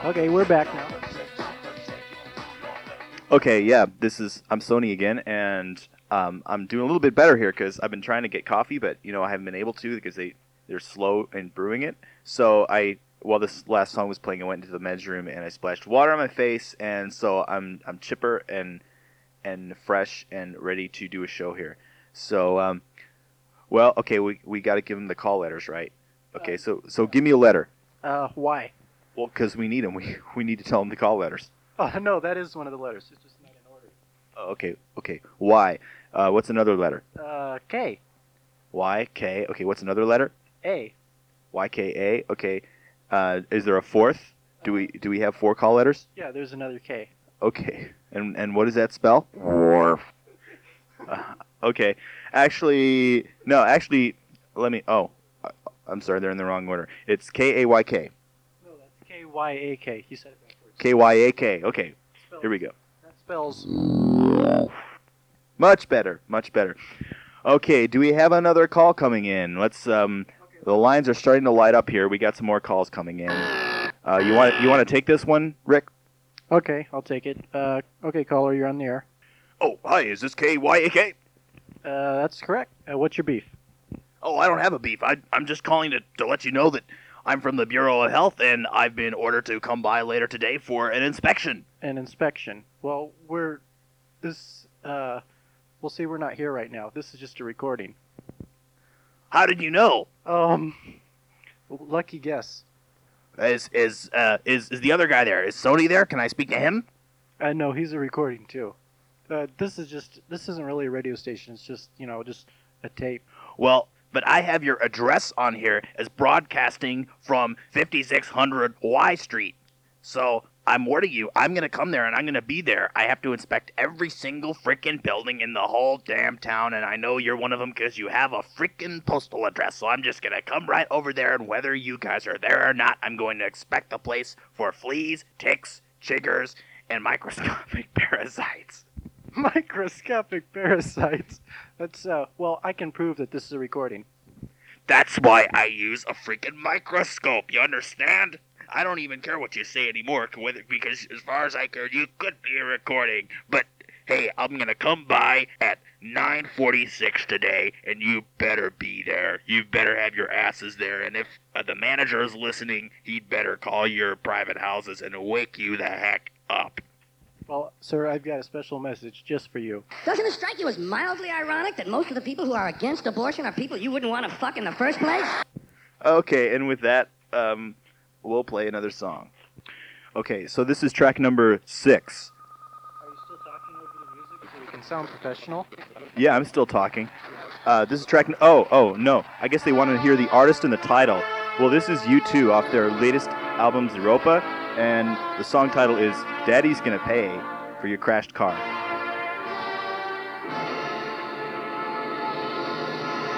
Okay, we're back now. Okay, yeah, I'm Sony again, and I'm doing a little bit better here because I've been trying to get coffee, but I haven't been able to because they're slow in brewing it. So while this last song was playing, I went into the men's room and I splashed water on my face, and so I'm chipper and fresh and ready to do a show here. So well, okay, we got to give them the call letters, right? Okay, so give me a letter. Why? Well, because we need them. We need to tell them the call letters. Oh, no, that is one of the letters. It's just not in order. Oh, okay. Y. What's another letter? K. Y, K. Okay, what's another letter? A. Y, K, A. Okay. Is there a fourth? Do we have four call letters? Yeah, there's another K. Okay. And what does that spell? Okay. Actually, no. Actually, let me. Oh, I'm sorry. They're in the wrong order. It's K A Y K. No, that's K-Y-A-K. You said it backwards. K Y A K. Okay. Here we go. That spells... Much better. Much better. Okay. Do we have another call coming in? Let's. The lines are starting to light up here. We got some more calls coming in. You want to take this one, Rick? Okay, I'll take it. Okay, caller, you're on the air. Oh, hi. Is this KYAK? That's correct. What's your beef? Oh, I don't have a beef. I'm just calling to let you know that I'm from the Bureau of Health, and I've been ordered to come by later today for an inspection. An inspection. Well, we'll see, we're not here right now. This is just a recording. How did you know? Lucky guess. Is the other guy there? Is Sony there? Can I speak to him? No, he's a recording too. This isn't really a radio station. It's just, just a tape. Well, but I have your address on here as broadcasting from 5600 Y Street. So I'm warning you, I'm going to come there and I'm going to be there. I have to inspect every single frickin' building in the whole damn town, and I know you're one of them because you have a frickin' postal address. So I'm just going to come right over there, and whether you guys are there or not, I'm going to inspect the place for fleas, ticks, chiggers, and microscopic parasites. Microscopic parasites. That's, well, I can prove that this is a recording. That's why I use a freaking microscope, you understand? I don't even care what you say anymore, because as far as I care, you could be recording. But, hey, I'm gonna come by at 9:46 today, and you better be there. You better have your asses there, and if the manager is listening, he'd better call your private houses and wake you the heck up. Well, sir, I've got a special message just for you. Doesn't it strike you as mildly ironic that most of the people who are against abortion are people you wouldn't want to fuck in the first place? Okay, and with that, we'll play another song. Okay, so this is track number 6. Are you still talking over the music so we can sound professional? Yeah, I'm still talking. This is track... Oh, no. I guess they wanted to hear the artist and the title. Well, this is U2 off their latest album, Zeropa, and the song title is Daddy's Gonna Pay for Your Crashed Car.